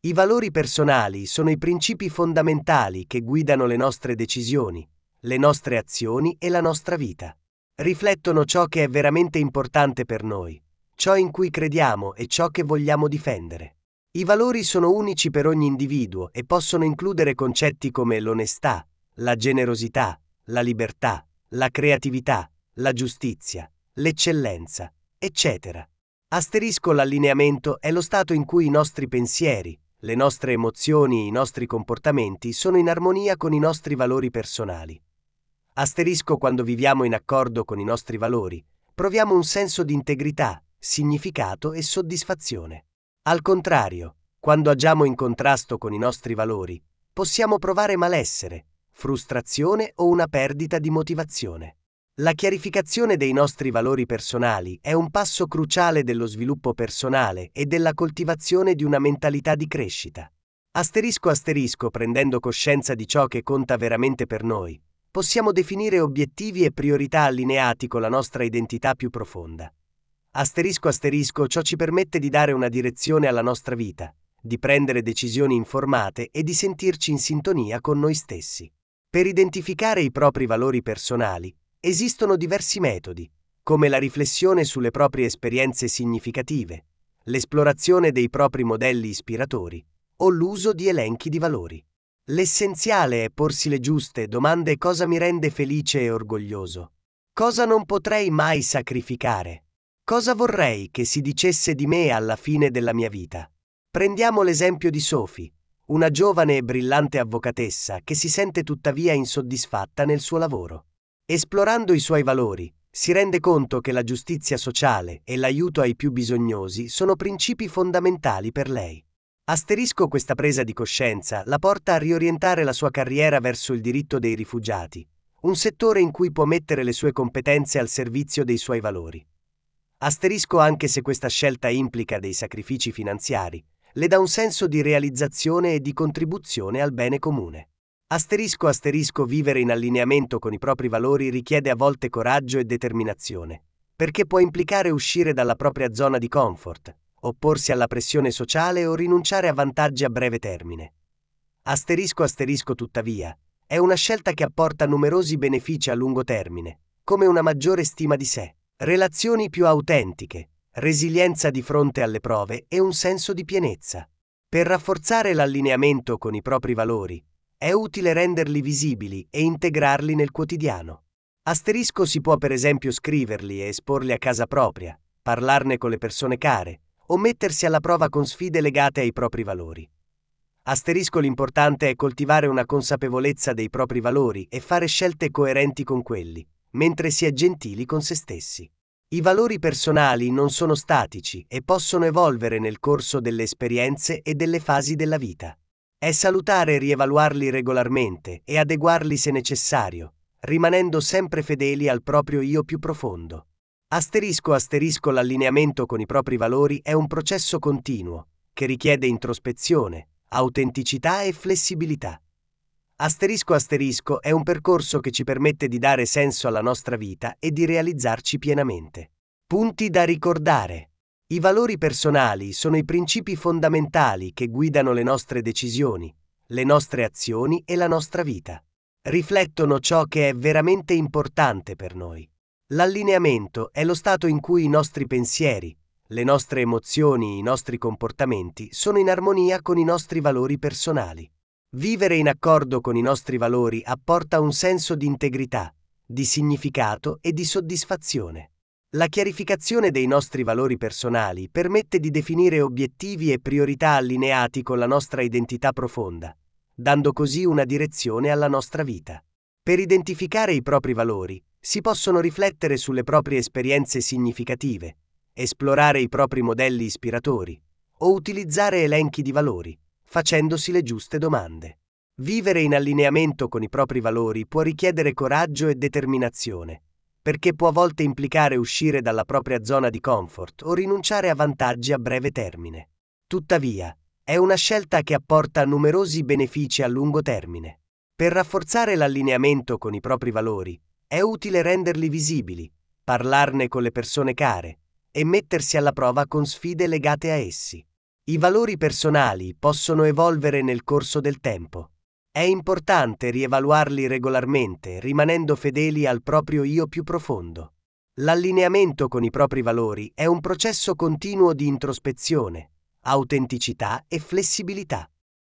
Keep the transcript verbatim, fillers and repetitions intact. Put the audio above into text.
I valori personali sono i principi fondamentali che guidano le nostre decisioni, le nostre azioni e la nostra vita. Riflettono ciò che è veramente importante per noi, ciò in cui crediamo e ciò che vogliamo difendere. I valori sono unici per ogni individuo e possono includere concetti come l'onestà, la generosità, la libertà, la creatività, la giustizia, l'eccellenza, eccetera. Asterisco l'allineamento è lo stato in cui i nostri pensieri, le nostre emozioni e i nostri comportamenti sono in armonia con i nostri valori personali. Asterisco quando viviamo in accordo con i nostri valori, proviamo un senso di integrità, significato e soddisfazione. Al contrario, quando agiamo in contrasto con i nostri valori, possiamo provare malessere, frustrazione o una perdita di motivazione. La chiarificazione dei nostri valori personali è un passo cruciale dello sviluppo personale e della coltivazione di una mentalità di crescita. Asterisco asterisco prendendo coscienza di ciò che conta veramente per noi, possiamo definire obiettivi e priorità allineati con la nostra identità più profonda. Asterisco asterisco ciò ci permette di dare una direzione alla nostra vita, di prendere decisioni informate e di sentirci in sintonia con noi stessi. Per identificare i propri valori personali, esistono diversi metodi, come la riflessione sulle proprie esperienze significative, l'esplorazione dei propri modelli ispiratori o l'uso di elenchi di valori. L'essenziale è porsi le giuste domande: cosa mi rende felice e orgoglioso? Cosa non potrei mai sacrificare? Cosa vorrei che si dicesse di me alla fine della mia vita? Prendiamo l'esempio di Sophie, una giovane e brillante avvocatessa che si sente tuttavia insoddisfatta nel suo lavoro. Esplorando i suoi valori, si rende conto che la giustizia sociale e l'aiuto ai più bisognosi sono principi fondamentali per lei. Asterisco questa presa di coscienza la porta a riorientare la sua carriera verso il diritto dei rifugiati, un settore in cui può mettere le sue competenze al servizio dei suoi valori. Asterisco anche se questa scelta implica dei sacrifici finanziari, le dà un senso di realizzazione e di contribuzione al bene comune. Asterisco asterisco vivere in allineamento con i propri valori richiede a volte coraggio e determinazione, perché può implicare uscire dalla propria zona di comfort, opporsi alla pressione sociale o rinunciare a vantaggi a breve termine. Asterisco asterisco tuttavia, è una scelta che apporta numerosi benefici a lungo termine, come una maggiore stima di sé, relazioni più autentiche, resilienza di fronte alle prove e un senso di pienezza. Per rafforzare l'allineamento con i propri valori, è utile renderli visibili e integrarli nel quotidiano. Asterisco si può per esempio scriverli e esporli a casa propria, parlarne con le persone care, o mettersi alla prova con sfide legate ai propri valori. Asterisco l'importante è coltivare una consapevolezza dei propri valori e fare scelte coerenti con quelli, mentre si è gentili con se stessi. I valori personali non sono statici e possono evolvere nel corso delle esperienze e delle fasi della vita. È salutare rievaluarli regolarmente e adeguarli se necessario, rimanendo sempre fedeli al proprio io più profondo. Asterisco asterisco l'allineamento con i propri valori è un processo continuo, che richiede introspezione, autenticità e flessibilità. Asterisco asterisco è un percorso che ci permette di dare senso alla nostra vita e di realizzarci pienamente. Punti da ricordare. I valori personali sono i principi fondamentali che guidano le nostre decisioni, le nostre azioni e la nostra vita. Riflettono ciò che è veramente importante per noi. L'allineamento è lo stato in cui i nostri pensieri, le nostre emozioni e i nostri comportamenti sono in armonia con i nostri valori personali. Vivere in accordo con i nostri valori apporta un senso di integrità, di significato e di soddisfazione. La chiarificazione dei nostri valori personali permette di definire obiettivi e priorità allineati con la nostra identità profonda, dando così una direzione alla nostra vita. Per identificare i propri valori, si possono riflettere sulle proprie esperienze significative, esplorare i propri modelli ispiratori o utilizzare elenchi di valori, facendosi le giuste domande. Vivere in allineamento con i propri valori può richiedere coraggio e determinazione, perché può a volte implicare uscire dalla propria zona di comfort o rinunciare a vantaggi a breve termine. Tuttavia, è una scelta che apporta numerosi benefici a lungo termine. Per rafforzare l'allineamento con i propri valori, è utile renderli visibili, parlarne con le persone care e mettersi alla prova con sfide legate a essi. I valori personali possono evolvere nel corso del tempo. È importante rievaluarli regolarmente, rimanendo fedeli al proprio io più profondo. L'allineamento con i propri valori è un processo continuo di introspezione, autenticità e flessibilità.